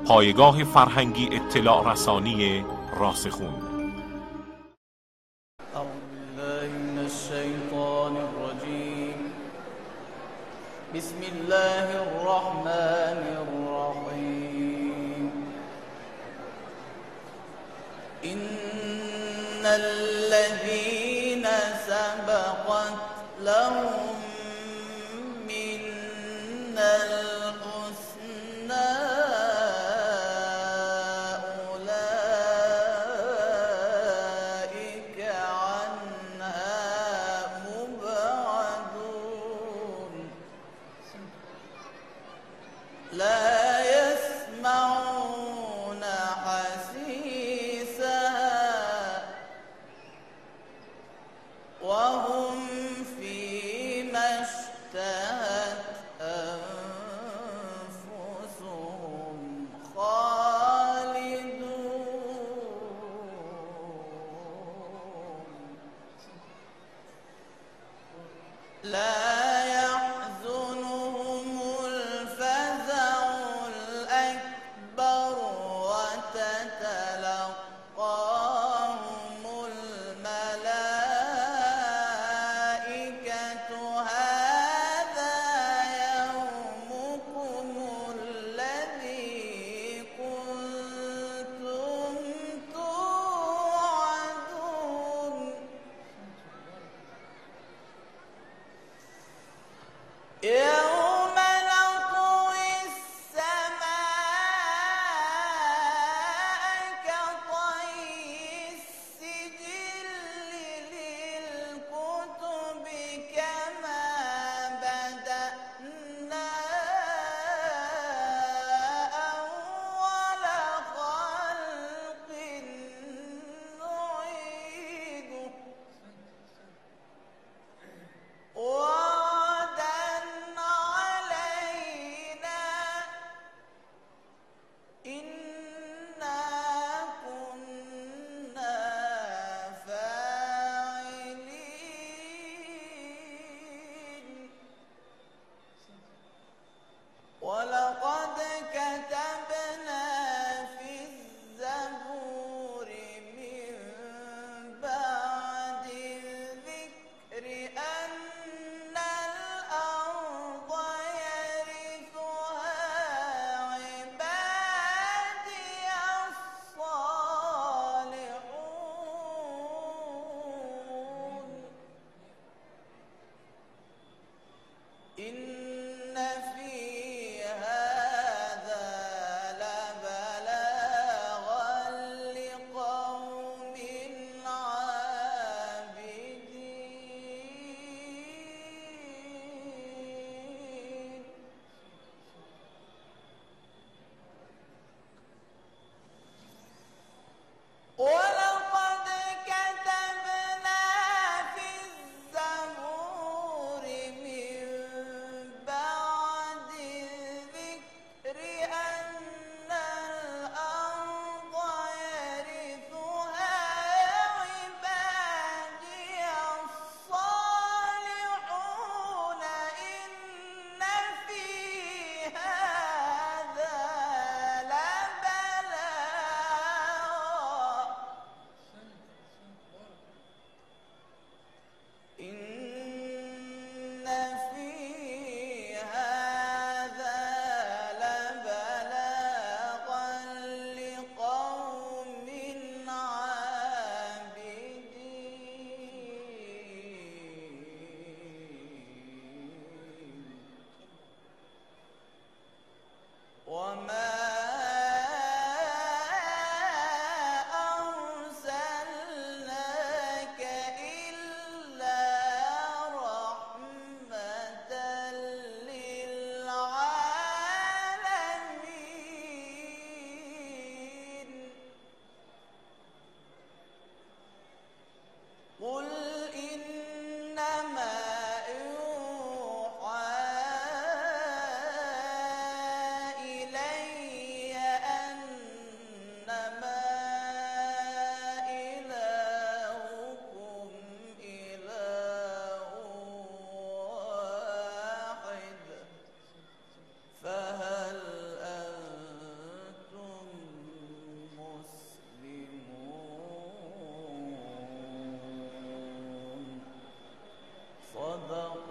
پایگاه فرهنگی اطلاع رسانی راسخون. بسم الله الرحمن الرحيم. إن الذين سبقت لهم منا الحسنى أولئك عنها مبعدون لا يسمعون حسيسها وهم فيما اشتهت أنفسهم خالدون لا يحزنهم الفزع الأكبر وتتلقاهم الملائكة هذا يومكم الذي كنتم توعدون يوم نطوي السماء كطي السجل للكتب كما بدأنا أول خلق نعيده وعدا علينا إنا كنا فاعلين ولقد كتبنا في الزبور من بعد الذكر أن الأرض يرثها عبادي الصالحون إن في هذا لبلاغا لقوم عابدين ولقد كتبنا في الزبور من بعد الذكر أن الأرض يرثها عبادي الصالحون إن في هذا لبلاغا إن في هذا لبلاغا لقوم عابدين وما أرسلناك إلا رحمة للعالمين قل إنما يوحى إلي صدق